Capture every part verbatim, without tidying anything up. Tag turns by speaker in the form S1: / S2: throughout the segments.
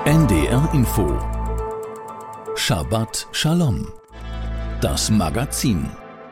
S1: N D R Info Shabbat Shalom. Das Magazin.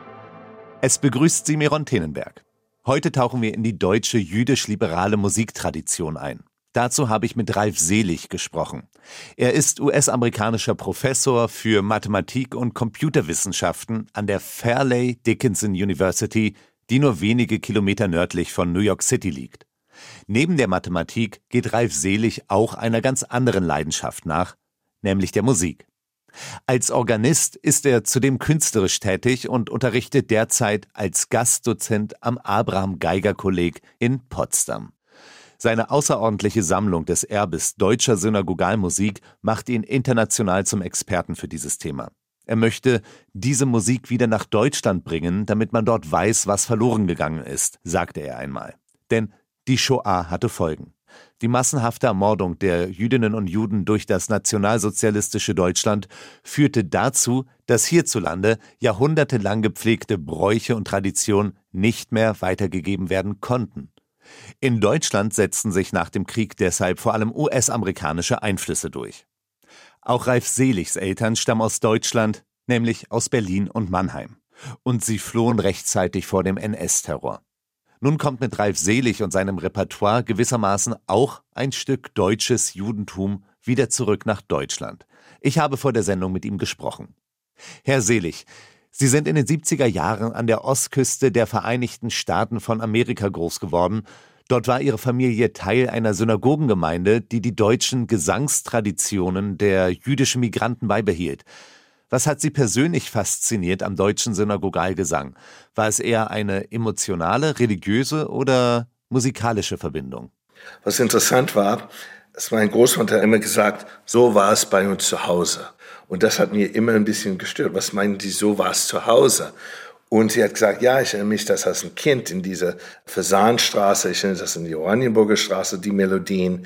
S2: Es begrüßt Sie Meron Tenenberg. Heute tauchen wir in die deutsche jüdisch-liberale Musiktradition ein. Dazu habe ich mit Ralf Selig gesprochen. Er ist U S-amerikanischer Professor für Mathematik und Computerwissenschaften an der Fairleigh Dickinson University, die nur wenige Kilometer nördlich von New York City liegt. Neben der Mathematik geht Ralf Selig auch einer ganz anderen Leidenschaft nach, nämlich der Musik. Als Organist ist er zudem künstlerisch tätig und unterrichtet derzeit als Gastdozent am Abraham-Geiger-Kolleg in Potsdam. Seine außerordentliche Sammlung des Erbes deutscher Synagogalmusik macht ihn international zum Experten für dieses Thema. Er möchte diese Musik wieder nach Deutschland bringen, damit man dort weiß, was verloren gegangen ist, sagte er einmal. Denn die Shoah hatte Folgen. Die massenhafte Ermordung der Jüdinnen und Juden durch das nationalsozialistische Deutschland führte dazu, dass hierzulande jahrhundertelang gepflegte Bräuche und Traditionen nicht mehr weitergegeben werden konnten. In Deutschland setzten sich nach dem Krieg deshalb vor allem U S-amerikanische Einflüsse durch. Auch Ralf Seligs Eltern stammen aus Deutschland, nämlich aus Berlin und Mannheim. Und sie flohen rechtzeitig vor dem N S-Terror. Nun kommt mit Ralf Selig und seinem Repertoire gewissermaßen auch ein Stück deutsches Judentum wieder zurück nach Deutschland. Ich habe vor der Sendung mit ihm gesprochen. Herr Selig, Sie sind in den siebziger Jahren an der Ostküste der Vereinigten Staaten von Amerika groß geworden. Dort war Ihre Familie Teil einer Synagogengemeinde, die die deutschen Gesangstraditionen der jüdischen Migranten beibehielt. Was hat Sie persönlich fasziniert am deutschen Synagogalgesang? War es eher eine emotionale, religiöse oder musikalische Verbindung?
S3: Was interessant war, dass mein Großvater immer gesagt, so war es bei uns zu Hause. Und das hat mir immer ein bisschen gestört. Was meinen Sie, so war es zu Hause? Und sie hat gesagt, ja, ich erinnere mich, dass als ein Kind in dieser Fasanstraße, ich erinnere das in die Oranienburger Straße, die Melodien.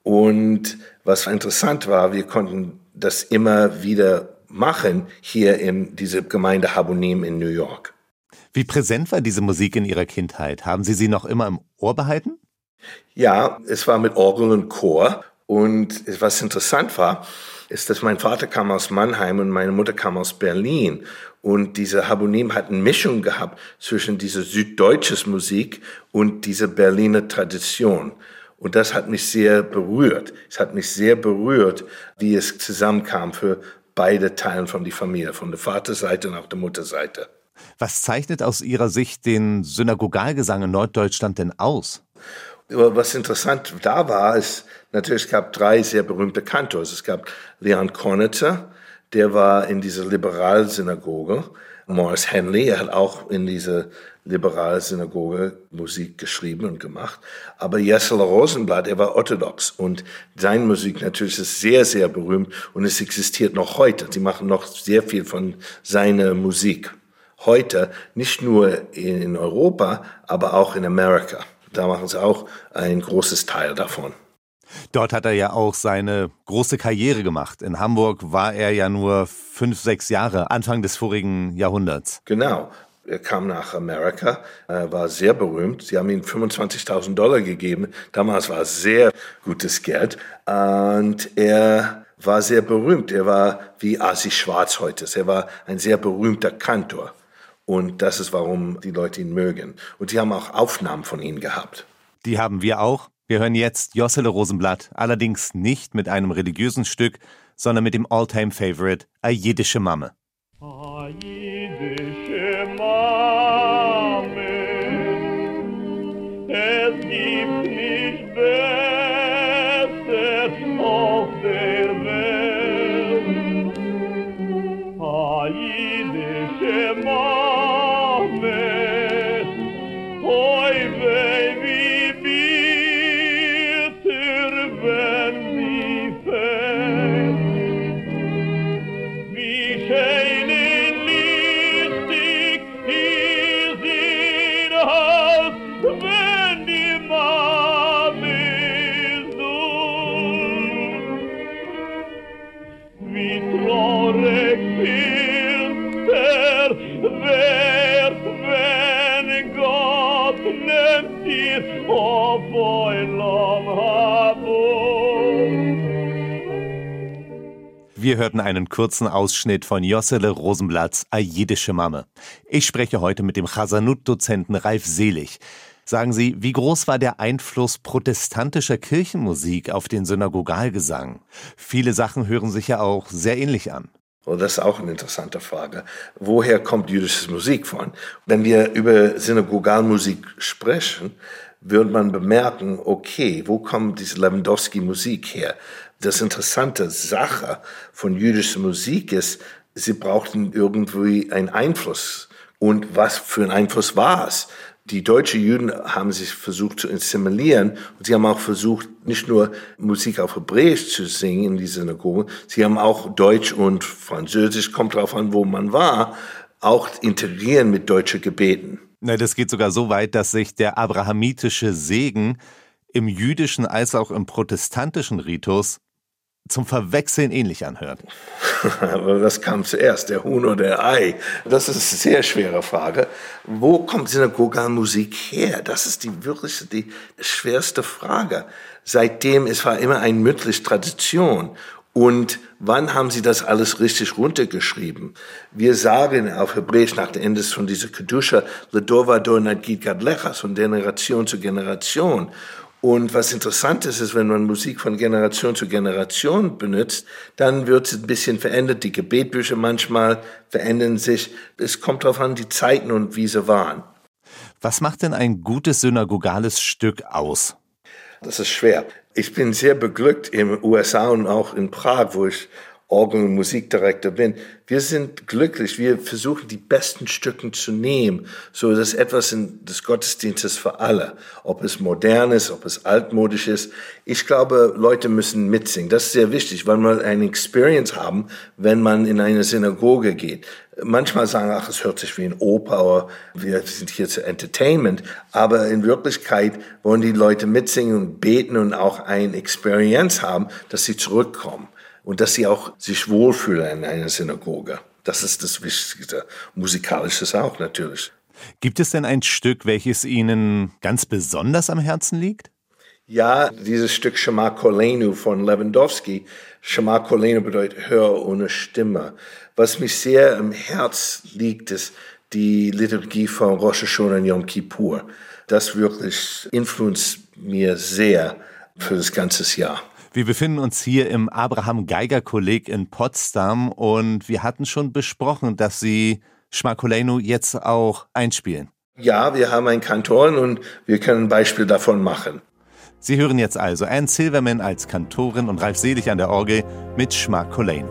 S3: Und was interessant war, wir konnten das immer wieder machen hier in dieser Gemeinde Habonim in New York.
S2: Wie präsent war diese Musik in Ihrer Kindheit? Haben Sie sie noch immer im Ohr behalten?
S3: Ja, es war mit Orgel und Chor. Und was interessant war, ist, dass mein Vater kam aus Mannheim und meine Mutter kam aus Berlin. Und diese Habonim hat eine Mischung gehabt zwischen dieser süddeutsches Musik und dieser Berliner Tradition. Und das hat mich sehr berührt. Es hat mich sehr berührt, wie es zusammenkam für beide Teilen von der Familie, von der Vaterseite und auch der Mutterseite.
S2: Was zeichnet aus Ihrer Sicht den Synagogalgesang in Norddeutschland denn aus?
S3: Was interessant da war, ist, natürlich, es gab drei sehr berühmte Kantors. Es gab Leon Kornitzer, der war in dieser Liberalsynagoge. Morris Henley, er hat auch in dieser Liberalsynagoge Musik geschrieben und gemacht. Aber Jessel Rosenblatt, er war orthodox und seine Musik natürlich ist sehr, sehr berühmt und es existiert noch heute. Sie machen noch sehr viel von seiner Musik. Heute, nicht nur in Europa, aber auch in Amerika. Da machen sie auch ein großes Teil davon.
S2: Dort hat er ja auch seine große Karriere gemacht. In Hamburg war er ja nur fünf, sechs Jahre, Anfang des vorigen Jahrhunderts.
S3: Genau. Er kam nach Amerika, er war sehr berühmt. Sie haben ihm fünfundzwanzigtausend Dollar gegeben. Damals war es sehr gutes Geld. Und er war sehr berühmt. Er war wie Asi Schwarz heute. Er war ein sehr berühmter Kantor. Und das ist, warum die Leute ihn mögen. Und die haben auch Aufnahmen von ihm gehabt.
S2: Die haben wir auch. Wir hören jetzt Jossele Rosenblatt, allerdings nicht mit einem religiösen Stück, sondern mit dem All-Time-Favorite A Jiddische Mamme.
S4: A jiddische Mamme, es gibt nicht besser auf der Welt. A jiddische Mamme, oi weh, wie bitter, wenn sie fällt. Wie schön in Liebe
S2: Wir hörten einen kurzen Ausschnitt von Jossele Rosenblatts A jiddische Mamme. Ich spreche heute mit dem Chasanut-Dozenten Ralf Selig. Sagen Sie, wie groß war der Einfluss protestantischer Kirchenmusik auf den Synagogalgesang? Viele Sachen hören sich ja auch sehr ähnlich an.
S3: Oh, das ist auch eine interessante Frage. Woher kommt jüdische Musik von? Wenn wir über Synagogalmusik sprechen, wird man bemerken, okay, wo kommt diese Lewandowski-Musik her? Das interessante Sache von jüdischer Musik ist, sie brauchten irgendwie einen Einfluss. Und was für ein Einfluss war es? Die deutschen Juden haben sich versucht zu assimilieren und sie haben auch versucht, nicht nur Musik auf Hebräisch zu singen in die Synagoge, sie haben auch Deutsch und Französisch, kommt drauf an, wo man war, auch integrieren mit deutschen Gebeten.
S2: Na, das geht sogar so weit, dass sich der abrahamitische Segen im jüdischen als auch im protestantischen Ritus zum Verwechseln ähnlich anhört.
S3: Aber was kam zuerst, der Huhn oder der Ei? Das ist eine sehr schwere Frage. Wo kommt Synagogalmusik her? Das ist die wirklich die schwerste Frage. Seitdem, es war immer eine mündliche Tradition. Und wann haben sie das alles richtig runtergeschrieben? Wir sagen auf Hebräisch nach dem Ende von dieser Kedusha, Ledova do nagid gadlecha, von Generation zu Generation. Und was interessant ist, ist, wenn man Musik von Generation zu Generation benutzt, dann wird es ein bisschen verändert. Die Gebetbücher manchmal verändern sich. Es kommt darauf an, die Zeiten und wie sie waren.
S2: Was macht denn ein gutes synagogales Stück aus?
S3: Das ist schwer. Ich bin sehr beglückt im U S A und auch in Prag, wo ich Orgel- und Musikdirektor bin. Wir sind glücklich. Wir versuchen, die besten Stücke zu nehmen, so dass etwas in des Gottesdienstes für alle. Ob es modern ist, ob es altmodisch ist. Ich glaube, Leute müssen mitsingen. Das ist sehr wichtig, weil man eine Experience haben, wenn man in eine Synagoge geht. Manchmal sagen, ach, es hört sich wie ein Oper, oder wir sind hier zu Entertainment. Aber in Wirklichkeit wollen die Leute mitsingen und beten und auch eine Experience haben, dass sie zurückkommen. Und dass sie auch sich wohlfühlen in einer Synagoge. Das ist das Wichtigste. Musikalisches auch natürlich.
S2: Gibt es denn ein Stück, welches Ihnen ganz besonders am Herzen liegt?
S3: Ja, dieses Stück Shema Kolenu von Lewandowski. Shema Kolenu bedeutet Hör ohne Stimme. Was mich sehr am Herz liegt, ist die Liturgie von Rosh Hashanah und Yom Kippur. Das wirklich influenzt mir sehr für das ganze Jahr.
S2: Wir befinden uns hier im Abraham-Geiger-Kolleg in Potsdam und wir hatten schon besprochen, dass Sie Shema Kolenu jetzt auch einspielen.
S3: Ja, wir haben einen Kantoren und wir können ein Beispiel davon machen.
S2: Sie hören jetzt also Anne Silverman als Kantorin und Ralf Selig an der Orgel mit Shema Kolenu.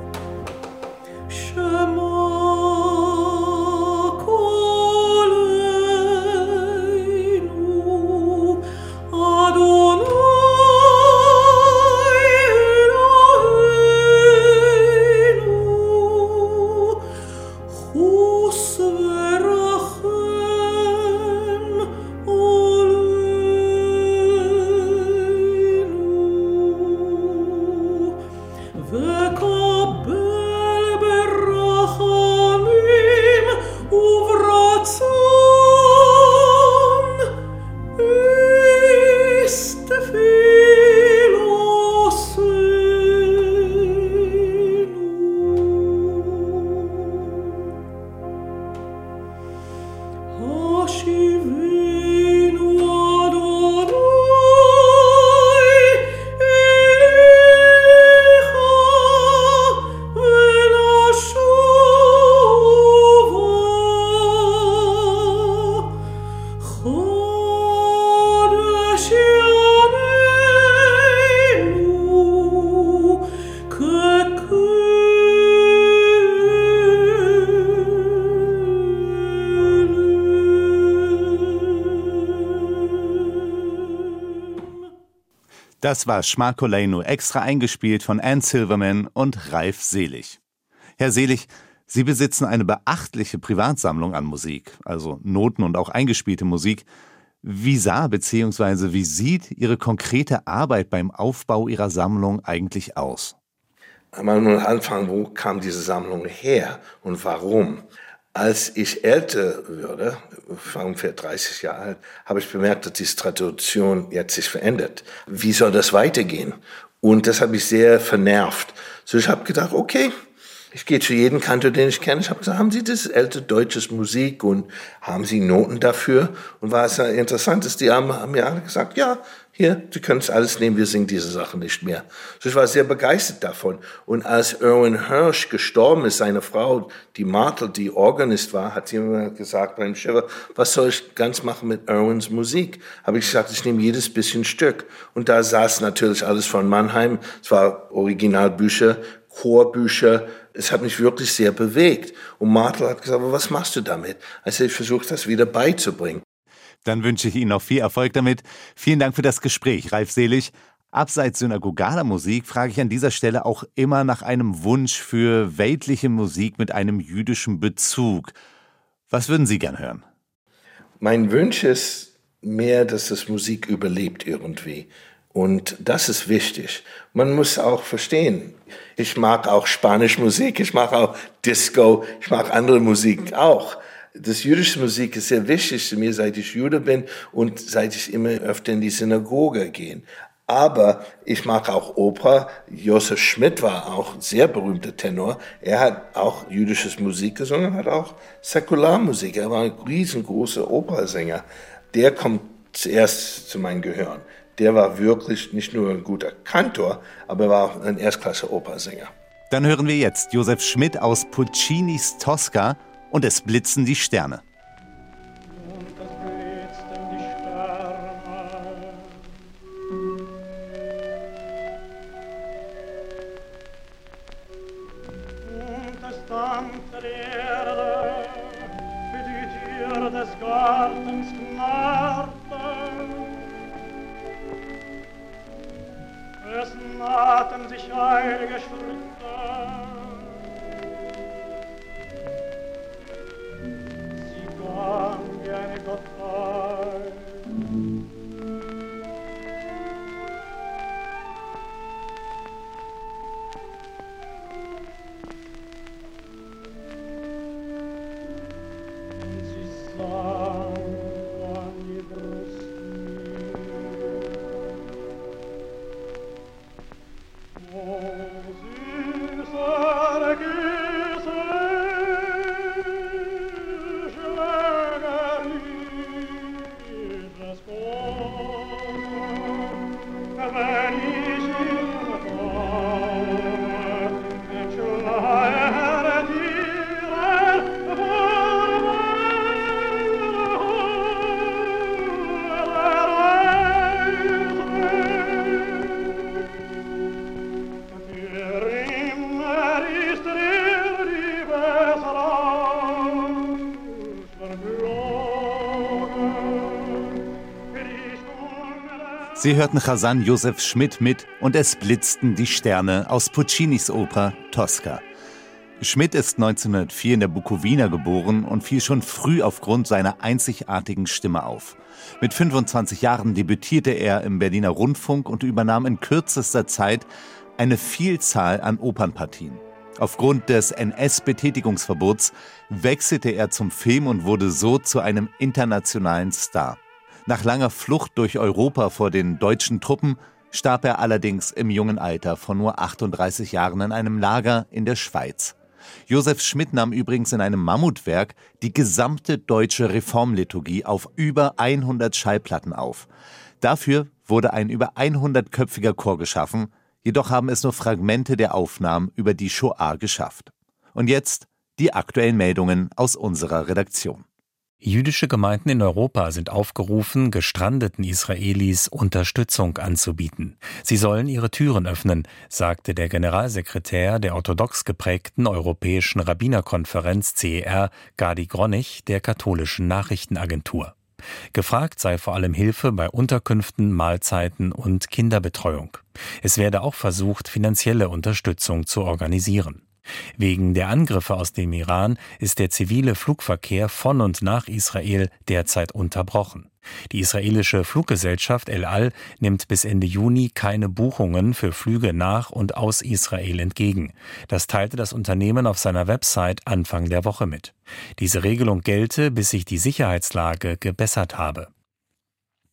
S2: Das war Shema Kolenu, extra eingespielt von Anne Silverman und Ralf Selig. Herr Selig, Sie besitzen eine beachtliche Privatsammlung an Musik, also Noten und auch eingespielte Musik. Wie sah bzw. wie sieht Ihre konkrete Arbeit beim Aufbau Ihrer Sammlung eigentlich aus?
S3: Man muss anfangen, wo kam diese Sammlung her und warum? Als ich älter wurde, ich war ungefähr dreißig Jahre alt, habe ich bemerkt, dass diese Tradition jetzt sich verändert. Wie soll das weitergehen? Und das hat mich sehr vernervt. So, ich habe gedacht, okay, ich gehe zu jedem Kantor, den ich kenne. Ich habe gesagt, haben Sie das ältere deutsche Musik und haben Sie Noten dafür? Und war es ja interessant, dass die haben, haben mir alle gesagt, ja, hier, Sie können es alles nehmen, wir singen diese Sachen nicht mehr. So, ich war sehr begeistert davon. Und als Irwin Hirsch gestorben ist, seine Frau, die Martha, die Organist war, hat sie mir gesagt beim Shiva, was soll ich ganz machen mit Irwins Musik? Habe ich gesagt, ich nehme jedes bisschen Stück. Und da saß natürlich alles von Mannheim. Es war Originalbücher, Chorbücher. Es hat mich wirklich sehr bewegt. Und Martha hat gesagt, aber was machst du damit? Also ich versuche das wieder beizubringen.
S2: Dann wünsche ich Ihnen noch viel Erfolg damit. Vielen Dank für das Gespräch, Ralf Selig. Abseits synagogaler Musik frage ich an dieser Stelle auch immer nach einem Wunsch für weltliche Musik mit einem jüdischen Bezug. Was würden Sie gern hören?
S3: Mein Wunsch ist mehr, dass das Musik überlebt irgendwie. Und das ist wichtig. Man muss auch verstehen, ich mag auch spanische Musik, ich mag auch Disco, ich mag andere Musik auch. Das jüdische Musik ist sehr wichtig zu mir, seit ich Jude bin und seit ich immer öfter in die Synagoge gehe. Aber ich mag auch Oper. Josef Schmidt war auch ein sehr berühmter Tenor. Er hat auch jüdisches Musik gesungen, hat auch Säkularmusik. Er war ein riesengroßer Opernsänger. Der kommt zuerst zu meinem Gehirn. Der war wirklich nicht nur ein guter Kantor, aber er war auch ein Erstklasse-Opernsänger.
S2: Dann hören wir jetzt Josef Schmidt aus Puccinis Tosca und es blitzen die Sterne.
S4: Und es blitzten die Sterne. Und es dampfte die Erde, wie die Tür des Gartens knarrte. Es nahten sich heilige Schritte. Sie kam wie eine Gottheit. Sie sang an die Brust mir. Oh, süßer Küsse, schläger das Gold, wenn ich ihn komme, den Schleier dir vor meiner
S2: Sie hörten Chazan Josef Schmidt mit und es blitzten die Sterne aus Puccinis Oper Tosca. Schmidt ist neunzehnhundertvier in der Bukowina geboren und fiel schon früh aufgrund seiner einzigartigen Stimme auf. Mit fünfundzwanzig Jahren debütierte er im Berliner Rundfunk und übernahm in kürzester Zeit eine Vielzahl an Opernpartien. Aufgrund des N S-Betätigungsverbots wechselte er zum Film und wurde so zu einem internationalen Star. Nach langer Flucht durch Europa vor den deutschen Truppen starb er allerdings im jungen Alter von nur achtunddreißig Jahren in einem Lager in der Schweiz. Josef Schmidt nahm übrigens in einem Mammutwerk die gesamte deutsche Reformliturgie auf über hundert Schallplatten auf. Dafür wurde ein über hundertköpfiger Chor geschaffen, jedoch haben es nur Fragmente der Aufnahmen über die Shoah geschafft. Und jetzt die aktuellen Meldungen aus unserer Redaktion.
S5: Jüdische Gemeinden in Europa sind aufgerufen, gestrandeten Israelis Unterstützung anzubieten. Sie sollen ihre Türen öffnen, sagte der Generalsekretär der orthodox geprägten Europäischen Rabbinerkonferenz C E R, Gadi Gronich, der katholischen Nachrichtenagentur. Gefragt sei vor allem Hilfe bei Unterkünften, Mahlzeiten und Kinderbetreuung. Es werde auch versucht, finanzielle Unterstützung zu organisieren. Wegen der Angriffe aus dem Iran ist der zivile Flugverkehr von und nach Israel derzeit unterbrochen. Die israelische Fluggesellschaft El Al nimmt bis Ende Juni keine Buchungen für Flüge nach und aus Israel entgegen. Das teilte das Unternehmen auf seiner Website Anfang der Woche mit. Diese Regelung gelte, bis sich die Sicherheitslage gebessert habe.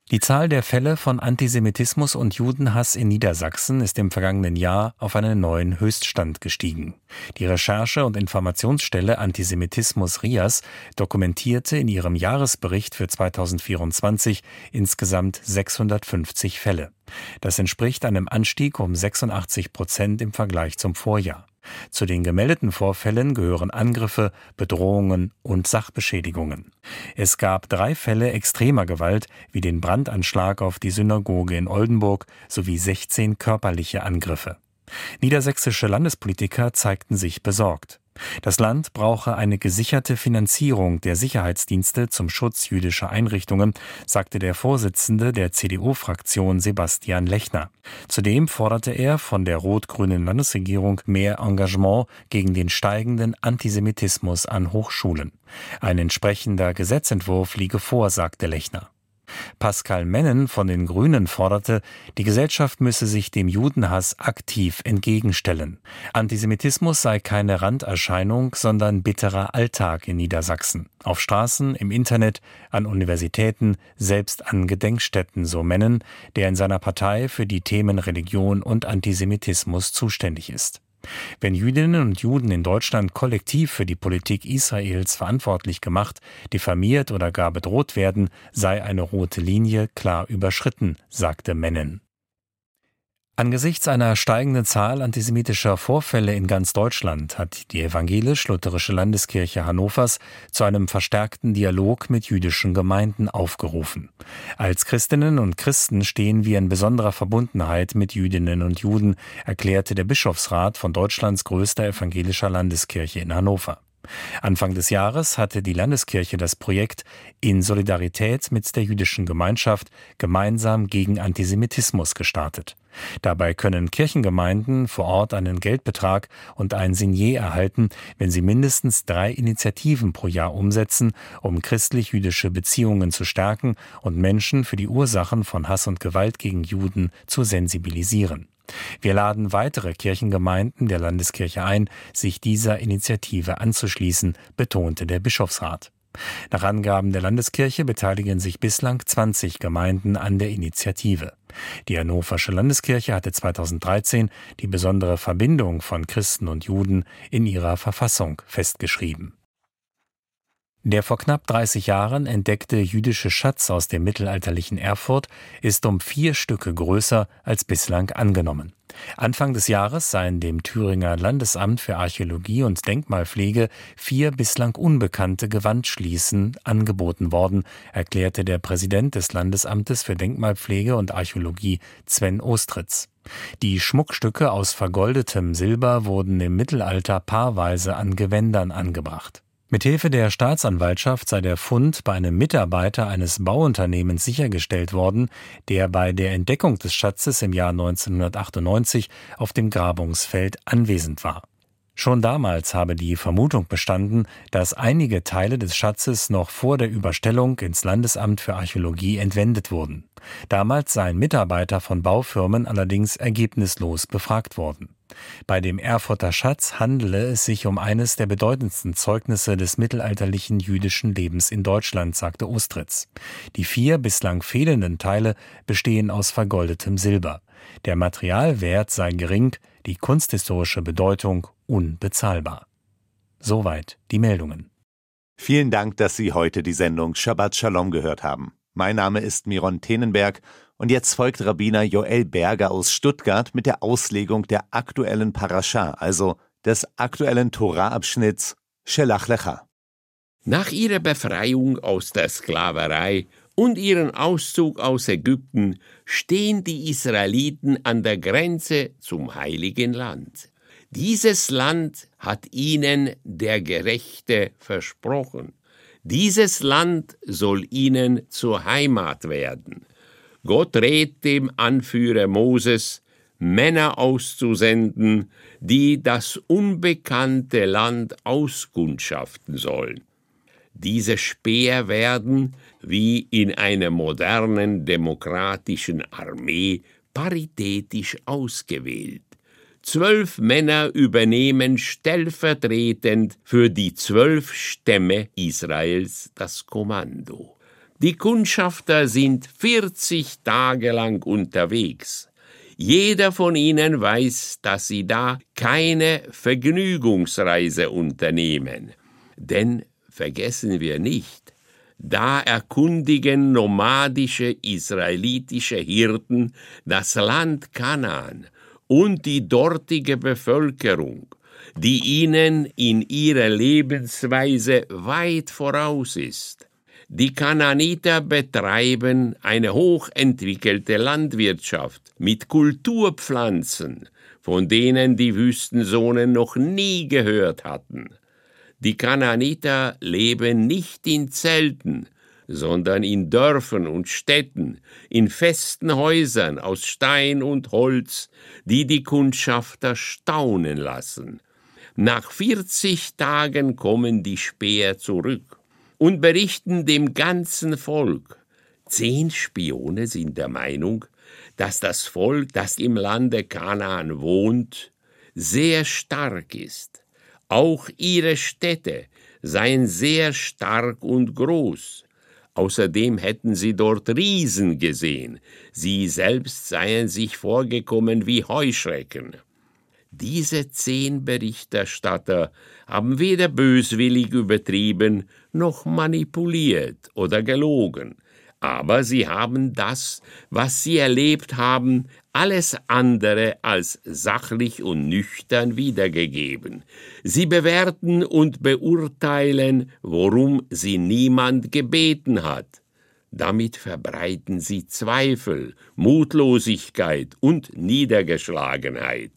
S5: Die Zahl der Fälle von Antisemitismus und Judenhass in Niedersachsen ist im vergangenen Jahr auf einen neuen Höchststand gestiegen. Die Recherche- und Informationsstelle Antisemitismus RIAS dokumentierte in ihrem Jahresbericht für zweitausendvierundzwanzig insgesamt sechshundertfünfzig Fälle. Das entspricht einem Anstieg um sechsundachtzig Prozent im Vergleich zum Vorjahr. Zu den gemeldeten Vorfällen gehören Angriffe, Bedrohungen und Sachbeschädigungen. Es gab drei Fälle extremer Gewalt, wie den Brandanschlag auf die Synagoge in Oldenburg, sowie sechzehn körperliche Angriffe. Niedersächsische Landespolitiker zeigten sich besorgt. Das Land brauche eine gesicherte Finanzierung der Sicherheitsdienste zum Schutz jüdischer Einrichtungen, sagte der Vorsitzende der C D U-Fraktion Sebastian Lechner. Zudem forderte er von der rot-grünen Landesregierung mehr Engagement gegen den steigenden Antisemitismus an Hochschulen. Ein entsprechender Gesetzentwurf liege vor, sagte Lechner. Pascal Mennen von den Grünen forderte, die Gesellschaft müsse sich dem Judenhass aktiv entgegenstellen. Antisemitismus sei keine Randerscheinung, sondern bitterer Alltag in Niedersachsen. Auf Straßen, im Internet, an Universitäten, selbst an Gedenkstätten, so Mennen, der in seiner Partei für die Themen Religion und Antisemitismus zuständig ist. Wenn Jüdinnen und Juden in Deutschland kollektiv für die Politik Israels verantwortlich gemacht, diffamiert oder gar bedroht werden, sei eine rote Linie klar überschritten, sagte Mennen. Angesichts einer steigenden Zahl antisemitischer Vorfälle in ganz Deutschland hat die evangelisch-lutherische Landeskirche Hannovers zu einem verstärkten Dialog mit jüdischen Gemeinden aufgerufen. Als Christinnen und Christen stehen wir in besonderer Verbundenheit mit Jüdinnen und Juden, erklärte der Bischofsrat von Deutschlands größter evangelischer Landeskirche in Hannover. Anfang des Jahres hatte die Landeskirche das Projekt In Solidarität mit der jüdischen Gemeinschaft gemeinsam gegen Antisemitismus gestartet. Dabei können Kirchengemeinden vor Ort einen Geldbetrag und ein Signet erhalten, wenn sie mindestens drei Initiativen pro Jahr umsetzen, um christlich-jüdische Beziehungen zu stärken und Menschen für die Ursachen von Hass und Gewalt gegen Juden zu sensibilisieren. Wir laden weitere Kirchengemeinden der Landeskirche ein, sich dieser Initiative anzuschließen, betonte der Bischofsrat. Nach Angaben der Landeskirche beteiligen sich bislang zwanzig Gemeinden an der Initiative. Die Hannoversche Landeskirche hatte zweitausenddreizehn die besondere Verbindung von Christen und Juden in ihrer Verfassung festgeschrieben. Der vor knapp dreißig Jahren entdeckte jüdische Schatz aus dem mittelalterlichen Erfurt ist um vier Stücke größer als bislang angenommen. Anfang des Jahres seien dem Thüringer Landesamt für Archäologie und Denkmalpflege vier bislang unbekannte Gewandschließen angeboten worden, erklärte der Präsident des Landesamtes für Denkmalpflege und Archäologie, Sven Ostritz. Die Schmuckstücke aus vergoldetem Silber wurden im Mittelalter paarweise an Gewändern angebracht. Mithilfe der Staatsanwaltschaft sei der Fund bei einem Mitarbeiter eines Bauunternehmens sichergestellt worden, der bei der Entdeckung des Schatzes im Jahr neunzehnhundertachtundneunzig auf dem Grabungsfeld anwesend war. Schon damals habe die Vermutung bestanden, dass einige Teile des Schatzes noch vor der Überstellung ins Landesamt für Archäologie entwendet wurden. Damals seien Mitarbeiter von Baufirmen allerdings ergebnislos befragt worden. Bei dem Erfurter Schatz handele es sich um eines der bedeutendsten Zeugnisse des mittelalterlichen jüdischen Lebens in Deutschland, sagte Ostritz. Die vier bislang fehlenden Teile bestehen aus vergoldetem Silber. Der Materialwert sei gering, die kunsthistorische Bedeutung unbezahlbar. Soweit die Meldungen.
S2: Vielen Dank, dass Sie heute die Sendung Shabbat Shalom gehört haben. Mein Name ist Miron Tenenberg und jetzt folgt Rabbiner Joel Berger aus Stuttgart mit der Auslegung der aktuellen Parascha, also des aktuellen Torah-Abschnitts Shelach Lecha.
S6: Nach ihrer Befreiung aus der Sklaverei und ihrem Auszug aus Ägypten stehen die Israeliten an der Grenze zum Heiligen Land. Dieses Land hat ihnen der Gerechte versprochen. Dieses Land soll ihnen zur Heimat werden. Gott rät dem Anführer Moses, Männer auszusenden, die das unbekannte Land auskundschaften sollen. Diese Späher werden, wie in einer modernen demokratischen Armee, paritätisch ausgewählt. Zwölf Männer übernehmen stellvertretend für die zwölf Stämme Israels das Kommando. Die Kundschafter sind vierzig Tage lang unterwegs. Jeder von ihnen weiß, dass sie da keine Vergnügungsreise unternehmen. Denn vergessen wir nicht, da erkundigen nomadische israelitische Hirten das Land Kanaan und die dortige Bevölkerung, die ihnen in ihrer Lebensweise weit voraus ist. Die Kanaaniter betreiben eine hochentwickelte Landwirtschaft mit Kulturpflanzen, von denen die Wüstensonen noch nie gehört hatten. Die Kanaaniter leben nicht in Zelten, sondern in Dörfern und Städten, in festen Häusern aus Stein und Holz, die die Kundschafter staunen lassen. Nach vierzig Tagen kommen die Späher zurück und berichten dem ganzen Volk. Zehn Spione sind der Meinung, dass das Volk, das im Lande Kanaan wohnt, sehr stark ist. Auch ihre Städte seien sehr stark und groß. Außerdem hätten sie dort Riesen gesehen. Sie selbst seien sich vorgekommen wie Heuschrecken. Diese zehn Berichterstatter haben weder böswillig übertrieben, noch manipuliert oder gelogen. Aber sie haben das, was sie erlebt haben, alles andere als sachlich und nüchtern wiedergegeben. Sie bewerten und beurteilen, worum sie niemand gebeten hat. Damit verbreiten sie Zweifel, Mutlosigkeit und Niedergeschlagenheit.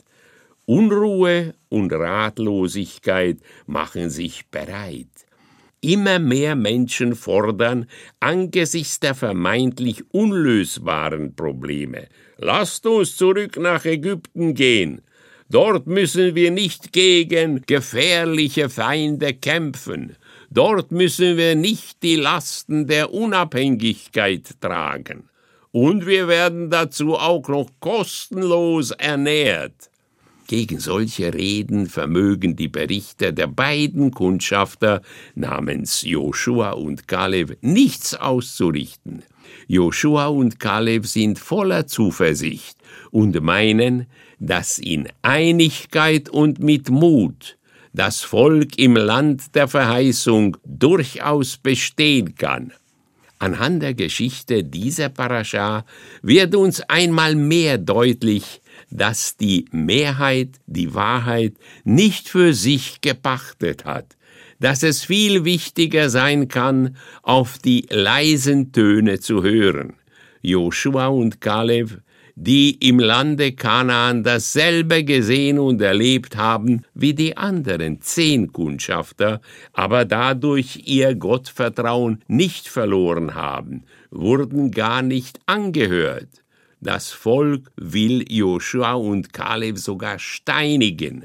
S6: Unruhe und Ratlosigkeit machen sich bereit. Immer mehr Menschen fordern angesichts der vermeintlich unlösbaren Probleme: Lasst uns zurück nach Ägypten gehen. Dort müssen wir nicht gegen gefährliche Feinde kämpfen. Dort müssen wir nicht die Lasten der Unabhängigkeit tragen. Und wir werden dazu auch noch kostenlos ernährt. Gegen solche Reden vermögen die Berichte der beiden Kundschafter namens Joschua und Kaleb nichts auszurichten. Joschua und Kaleb sind voller Zuversicht und meinen, dass in Einigkeit und mit Mut das Volk im Land der Verheißung durchaus bestehen kann. Anhand der Geschichte dieser Parascha wird uns einmal mehr deutlich, dass die Mehrheit die Wahrheit nicht für sich gepachtet hat, dass es viel wichtiger sein kann, auf die leisen Töne zu hören. Joschua und Kaleb, die im Lande Kanaan dasselbe gesehen und erlebt haben wie die anderen zehn Kundschafter, aber dadurch ihr Gottvertrauen nicht verloren haben, wurden gar nicht angehört. Das Volk will Joschua und Kaleb sogar steinigen.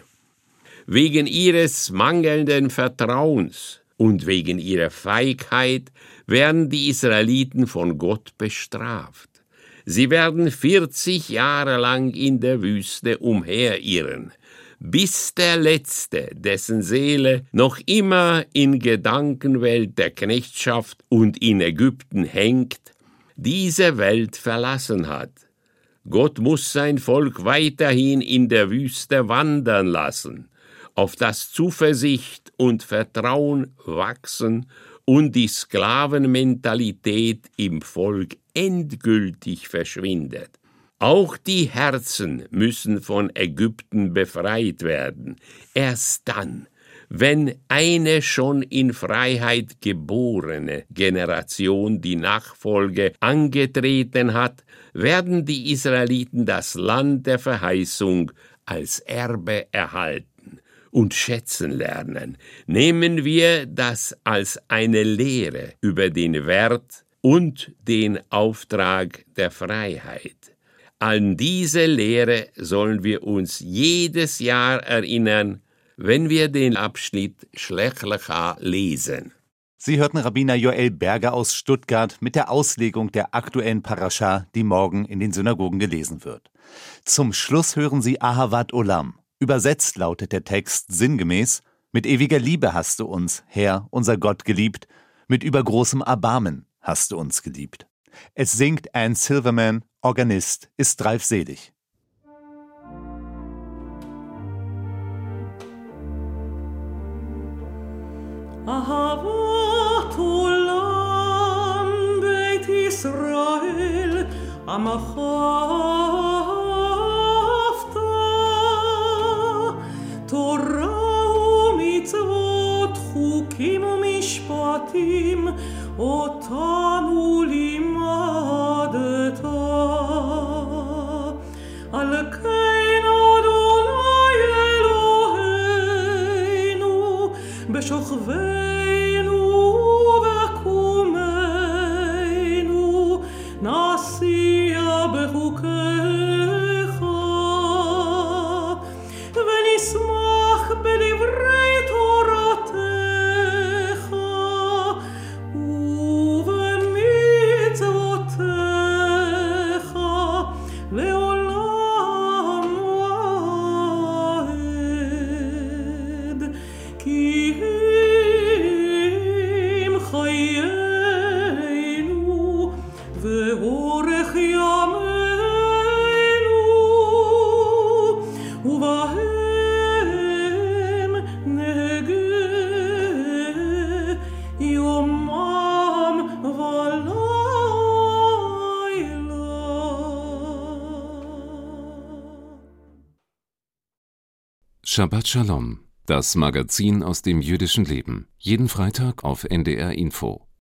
S6: Wegen ihres mangelnden Vertrauens und wegen ihrer Feigheit werden die Israeliten von Gott bestraft. Sie werden vierzig Jahre lang in der Wüste umherirren, bis der Letzte, dessen Seele noch immer in Gedankenwelt der Knechtschaft und in Ägypten hängt, diese Welt verlassen hat. Gott muss sein Volk weiterhin in der Wüste wandern lassen, auf das Zuversicht und Vertrauen wachsen und die Sklavenmentalität im Volk endgültig verschwindet. Auch die Herzen müssen von Ägypten befreit werden. Erst dann, wenn eine schon in Freiheit geborene Generation die Nachfolge angetreten hat, werden die Israeliten das Land der Verheißung als Erbe erhalten und schätzen lernen. Nehmen wir das als eine Lehre über den Wert und den Auftrag der Freiheit. An diese Lehre sollen wir uns jedes Jahr erinnern, wenn wir den Abschnitt Shlech Lecha lesen.
S2: Sie hörten Rabbiner Joel Berger aus Stuttgart mit der Auslegung der aktuellen Parascha, die morgen in den Synagogen gelesen wird. Zum Schluss hören Sie Ahavat Olam. Übersetzt lautet der Text sinngemäß: Mit ewiger Liebe hast du uns, Herr, unser Gott, geliebt, mit übergroßem Erbarmen hast du uns geliebt. Es singt Anne Silverman, Organist ist Ralf Selig.
S4: אהבת עולם בית ישראל עמך אהבת תורה ומצוות חוקים ומשפטים אותנו לימדת על כן אדוני אלוהינו בשוכבנו ובקומנו נשיע בחוקיך ונשמח בדברי תורתך ובמצוותיך לעולם ועד כי הם חיינו ואורך ימינו ובהם נהגה יומם ולילה.
S7: Shabbat Shalom, das Magazin aus dem jüdischen Leben. Jeden Freitag auf N D R Info.